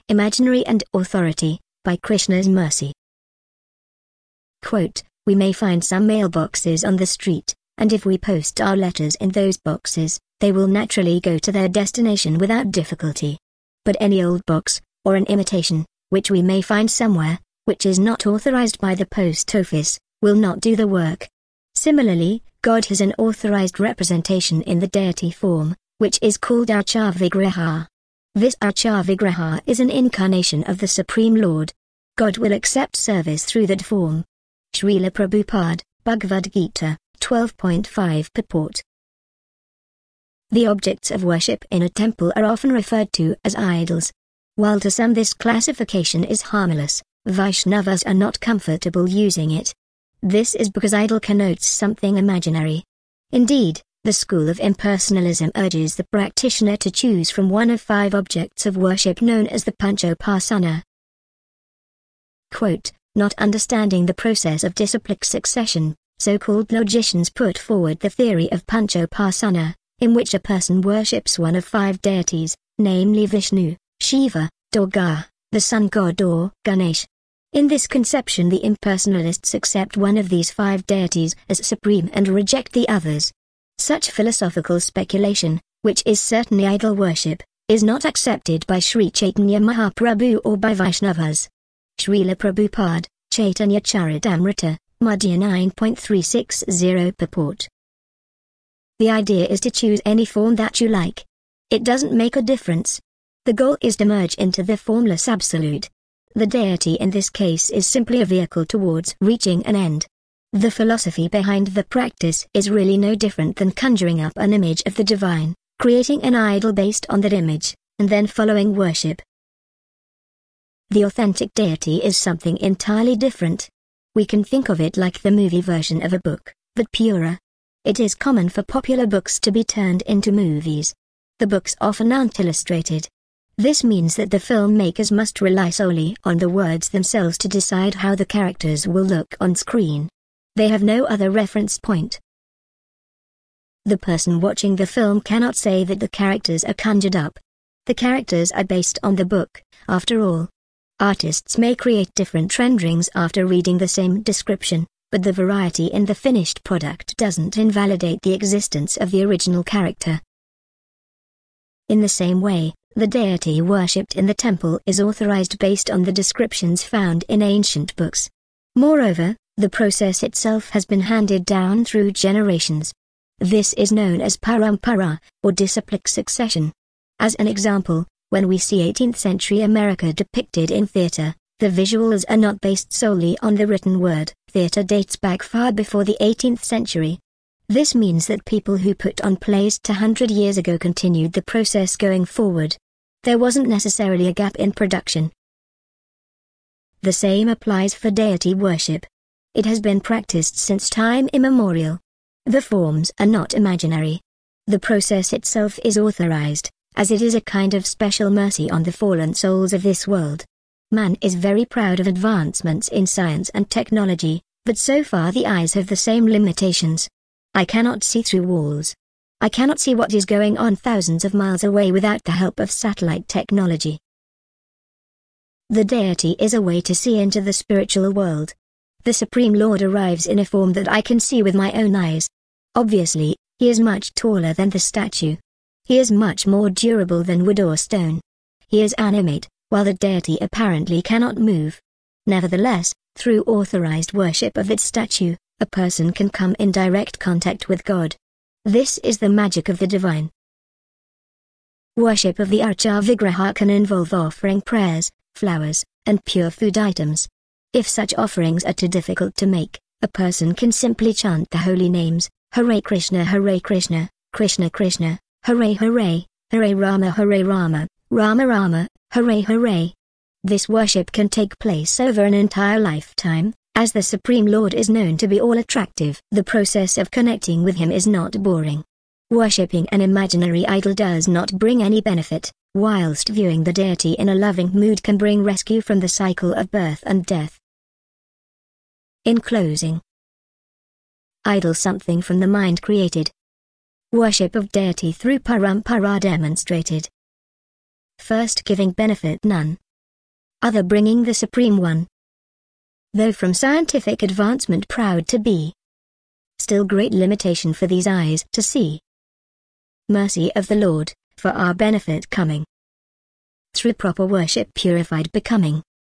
Imaginary and Authority, by Krishna's Mercy. Quote, we may find some mailboxes on the street, and if we post our letters in those boxes, they will naturally go to their destination without difficulty. But any old box, or an imitation, which we may find somewhere, which is not authorized by the post office, will not do the work. Similarly, God has an authorized representation in the deity form, which is called Archa Vigraha. This Archa Vigraha is an incarnation of the Supreme Lord. God will accept service through that form. Srila Prabhupada, Bhagavad Gita, 12.5 Purport. The objects of worship in a temple are often referred to as idols. While to some this classification is harmless, Vaishnavas are not comfortable using it. This is because idol connotes something imaginary. Indeed, the school of impersonalism urges the practitioner to choose from one of 5 objects of worship known as the Panchopasana. Quote, not understanding the process of disciplic succession, so-called logicians put forward the theory of Panchopasana, in which a person worships one of 5 deities, namely Vishnu, Shiva, Durga, the sun god or Ganesh. In this conception the impersonalists accept one of these 5 deities as supreme and reject the others. Such philosophical speculation, which is certainly idol worship, is not accepted by Sri Chaitanya Mahaprabhu or by Vaishnavas. Srila Prabhupada, Chaitanya Charitamrita, Madhya 9.360 Purport. The idea is to choose any form that you like. It doesn't make a difference. The goal is to merge into the formless absolute. The deity in this case is simply a vehicle towards reaching an end. The philosophy behind the practice is really no different than conjuring up an image of the divine, creating an idol based on that image, and then following worship. The authentic deity is something entirely different. We can think of it like the movie version of a book, but purer. It is common for popular books to be turned into movies. The books often aren't illustrated. This means that the filmmakers must rely solely on the words themselves to decide how the characters will look on screen. They have no other reference point. The person watching the film cannot say that the characters are conjured up. The characters are based on the book, after all. Artists may create different renderings after reading the same description, but the variety in the finished product doesn't invalidate the existence of the original character. In the same way, the deity worshipped in the temple is authorized based on the descriptions found in ancient books. Moreover, the process itself has been handed down through generations. This is known as parampara, or disciplic succession. As an example, when we see 18th century America depicted in theater, the visuals are not based solely on the written word. Theater dates back far before the 18th century. This means that people who put on plays 200 years ago continued the process going forward. There wasn't necessarily a gap in production. The same applies for deity worship. It has been practiced since time immemorial. The forms are not imaginary. The process itself is authorized, as it is a kind of special mercy on the fallen souls of this world. Man is very proud of advancements in science and technology, but so far the eyes have the same limitations. I cannot see through walls. I cannot see what is going on thousands of miles away without the help of satellite technology. The deity is a way to see into the spiritual world. The Supreme Lord arrives in a form that I can see with my own eyes. Obviously, he is much taller than the statue. He is much more durable than wood or stone. He is animate, while the deity apparently cannot move. Nevertheless, through authorized worship of its statue, a person can come in direct contact with God. This is the magic of the divine. Worship of the Archa Vigraha can involve offering prayers, flowers, and pure food items. If such offerings are too difficult to make, a person can simply chant the holy names, Hare Krishna, Krishna Krishna, Hare Hare, Hare Rama, Rama Rama, Hare Hare. This worship can take place over an entire lifetime, as the Supreme Lord is known to be all-attractive. The process of connecting with him is not boring. Worshipping an imaginary idol does not bring any benefit, whilst viewing the deity in a loving mood can bring rescue from the cycle of birth and death. In closing, idol something from the mind created. Worship of deity through parampara demonstrated. First, giving benefit none. other bringing the Supreme One. Though from scientific advancement proud to be, still great limitation for these eyes to see. Mercy of the Lord, for our benefit coming. Through proper worship purified becoming.